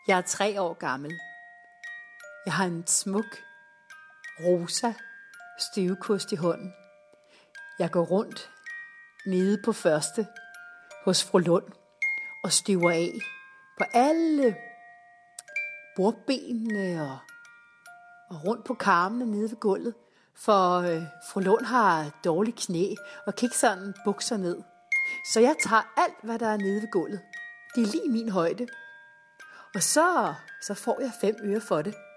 Jeg er 3 år gammel. Jeg har en smuk, rosa støvkost i hånden. Jeg går rundt nede på første hos fru Lund og støver af på alle bordbenene og rundt på karmene nede ved gulvet. For fru Lund har dårlige knæ og kan ikke sådan bukser ned. Så jeg tager alt, hvad der er nede ved gulvet. Det er lige min højde. Og så får jeg 5 øre for det.